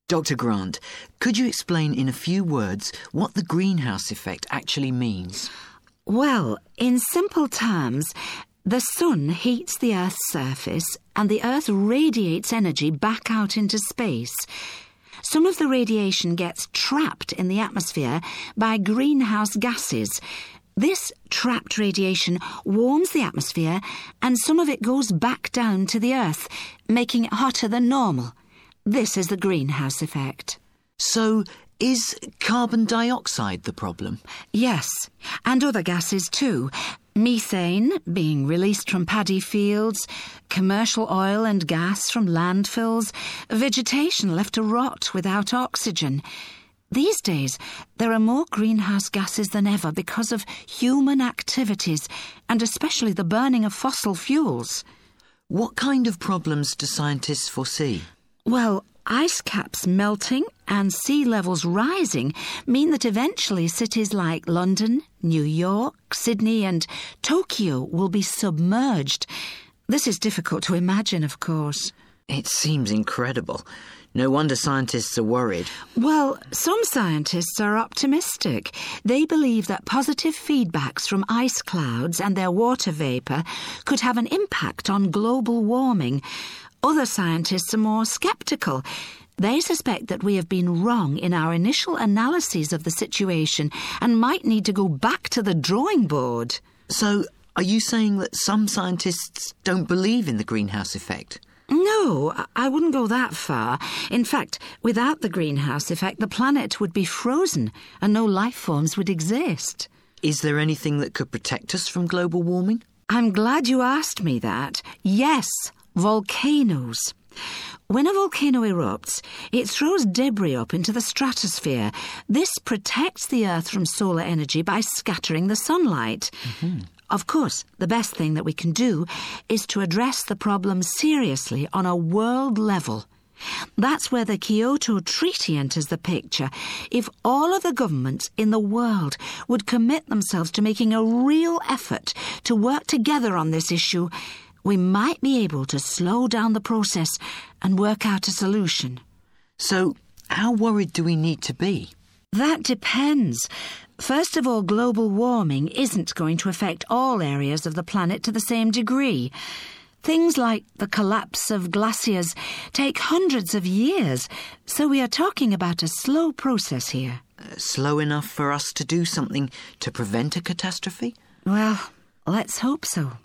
Dr. Grant, could you explain in a few words what the greenhouse effect actually means? Well, in simple terms, the sun heats the Earth's surface and the Earth radiates energy back out into space. Some of the radiation gets trapped in the atmosphere by greenhouse gases. This trapped radiation warms the atmosphere and some of it goes back down to the Earth, making it hotter than normal. This is the greenhouse effect. So, is carbon dioxide the problem? Yes, and other gases too. Methane being released from paddy fields, commercial oil and gas from landfills, vegetation left to rot without oxygen. These days, there are more greenhouse gases than ever because of human activities, and especially the burning of fossil fuels. What kind of problems do scientists foresee? Well, ice caps melting and sea levels rising mean that eventually cities like London, New York, Sydney and Tokyo will be submerged. This is difficult to imagine, of course. It seems incredible. No wonder scientists are worried. Well, some scientists are optimistic. They believe that positive feedbacks from ice clouds and their water vapour could have an impact on global warming. Other scientists are more sceptical. They suspect that we have been wrong in our initial analyses of the situation and might need to go back to the drawing board. So, are you saying that some scientists don't believe in the greenhouse effect? No, I wouldn't go that far. In fact, without the greenhouse effect, the planet would be frozen and no life forms would exist. Is there anything that could protect us from global warming? I'm glad you asked me that. Yes, volcanoes. When a volcano erupts, it throws debris up into the stratosphere. This protects the Earth from solar energy by scattering the sunlight. Of course, the best thing that we can do is to address the problem seriously on a world level. That's where the Kyoto Treaty enters the picture. If all of the governments in the world would commit themselves to making a real effort to work together on this issue, we might be able to slow down the process and work out a solution. So, how worried do we need to be? That depends. First of all, global warming isn't going to affect all areas of the planet to the same degree. Things like the collapse of glaciers take hundreds of years, so we are talking about a slow process here. Slow enough for us to do something to prevent a catastrophe? Well, let's hope so.